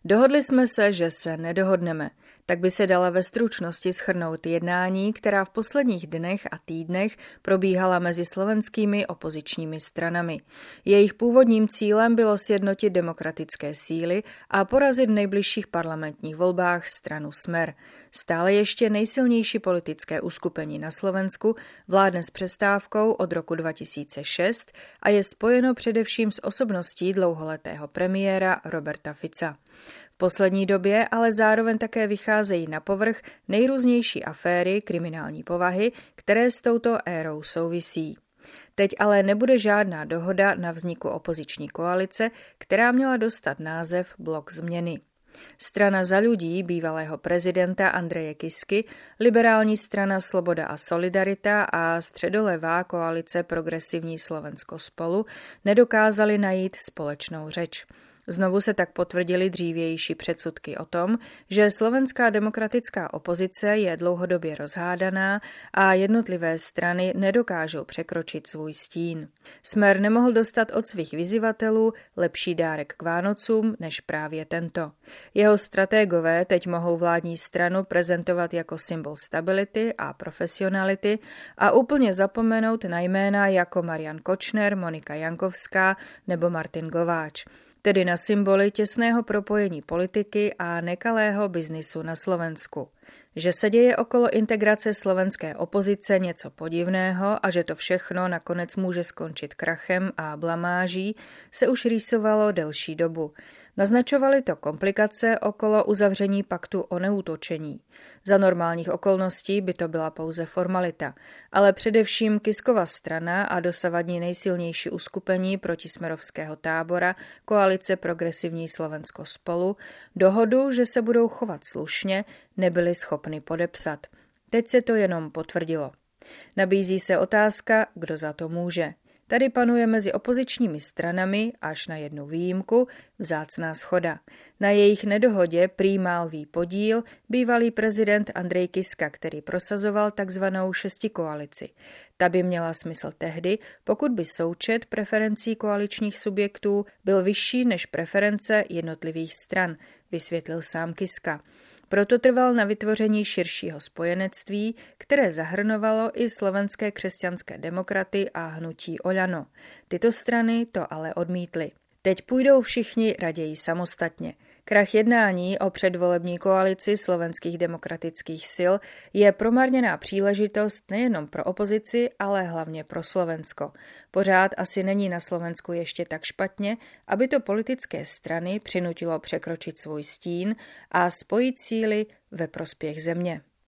Dohodli jsme se, že se nedohodneme. Tak by se dala ve stručnosti shrnout jednání, která v posledních dnech a týdnech probíhala mezi slovenskými opozičními stranami. Jejich původním cílem bylo sjednotit demokratické síly a porazit v nejbližších parlamentních volbách stranu Smer. Stále ještě nejsilnější politické uskupení na Slovensku vládne s přestávkou od roku 2006 a je spojeno především s osobností dlouholetého premiéra Roberta Fica. V poslední době ale zároveň také vycházejí na povrch nejrůznější aféry kriminální povahy, které s touto érou souvisí. Teď ale nebude žádná dohoda na vzniku opoziční koalice, která měla dostat název Blok změny. Strana Za ľudí bývalého prezidenta Andreje Kisky, liberální strana Sloboda a Solidarita a středolevá koalice Progresivní Slovensko spolu nedokázali najít společnou řeč. Znovu se tak potvrdily dřívější předsudky o tom, že slovenská demokratická opozice je dlouhodobě rozhádaná a jednotlivé strany nedokážou překročit svůj stín. Smer nemohl dostat od svých vyzývatelů lepší dárek k Vánocům než právě tento. Jeho stratégové teď mohou vládní stranu prezentovat jako symbol stability a profesionality a úplně zapomenout na jména jako Marian Kočner, Monika Jankovská nebo Martin Glváč. Tedy na symboly těsného propojení politiky a nekalého biznisu na Slovensku. Že se děje okolo integrace slovenské opozice něco podivného a že to všechno nakonec může skončit krachem a blamáží, se už rýsovalo delší dobu. Naznačovaly to komplikace okolo uzavření paktu o neútočení. Za normálních okolností by to byla pouze formalita, ale především Kiskova strana a dosavadní nejsilnější uskupení protismerovského tábora koalice Progresivní Slovensko spolu dohodu, že se budou chovat slušně, nebyli schopni podepsat. Teď se to jenom potvrdilo. Nabízí se otázka, kdo za to může. Tady panuje mezi opozičními stranami, až na jednu výjimku, vzácná shoda. Na jejich nedohodě prý má lví podíl bývalý prezident Andrej Kiska, který prosazoval takzvanou šestikoalici. Ta by měla smysl tehdy, pokud by součet preferencí koaličních subjektů byl vyšší než preference jednotlivých stran, vysvětlil sám Kiska. Proto trval na vytvoření širšího spojenectví, které zahrnovalo i slovenské křesťanské demokraty a hnutí Oľano. Tyto strany to ale odmítly. Teď půjdou všichni raději samostatně. Krach jednání o předvolební koalici slovenských demokratických sil je promarněná příležitost nejenom pro opozici, ale hlavně pro Slovensko. Pořád asi není na Slovensku ještě tak špatně, aby to politické strany přinutilo překročit svůj stín a spojit síly ve prospěch země.